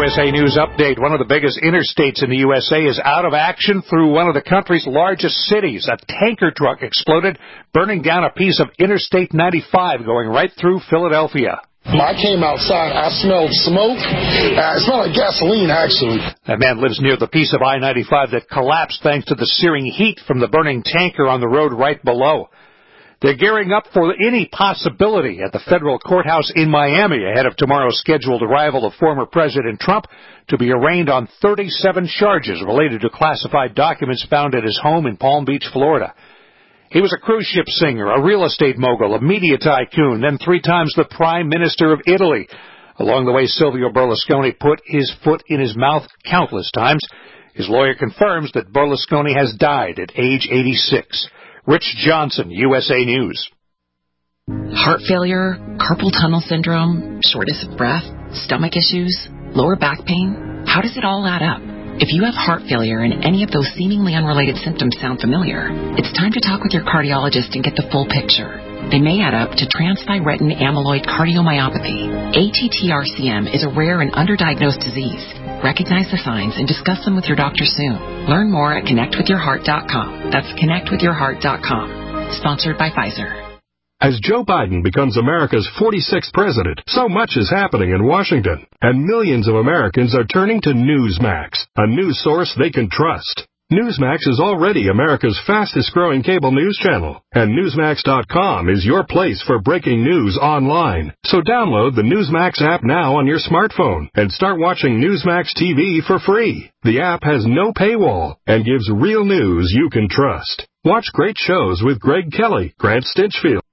USA News Update. One of the biggest interstates in the USA is out of action through one of the country's largest cities. A tanker truck exploded, burning down a piece of Interstate 95 going right through Philadelphia. I came outside, I smelled smoke. It smelled like gasoline, actually. That man lives near the piece of I-95 that collapsed thanks to the searing heat from the burning tanker on the road right below. They're gearing up for any possibility at the federal courthouse in Miami ahead of tomorrow's scheduled arrival of former President Trump to be arraigned on 37 charges related to classified documents found at his home in Palm Beach, Florida. He was a cruise ship singer, a real estate mogul, a media tycoon, then 3 times the Prime Minister of Italy. Along the way, Silvio Berlusconi put his foot in his mouth countless times. His lawyer confirms that Berlusconi has died at age 86. Rich Johnson, USA News. Heart failure, carpal tunnel syndrome, shortness of breath, stomach issues, lower back pain. How does it all add up? If you have heart failure and any of those seemingly unrelated symptoms sound familiar, it's time to talk with your cardiologist and get the full picture. They may add up to transthyretin amyloid cardiomyopathy. ATTR-CM is a rare and underdiagnosed disease. Recognize the signs and discuss them with your doctor soon. Learn more at connectwithyourheart.com. That's connectwithyourheart.com. Sponsored by Pfizer. As Joe Biden becomes America's 46th president, so much is happening in Washington, and millions of Americans are turning to Newsmax, a news source they can trust. Newsmax is already America's fastest-growing cable news channel, and Newsmax.com is your place for breaking news online. So download the Newsmax app now on your smartphone and start watching Newsmax TV for free. The app has no paywall and gives real news you can trust. Watch great shows with Greg Kelly, Grant Stinchfield,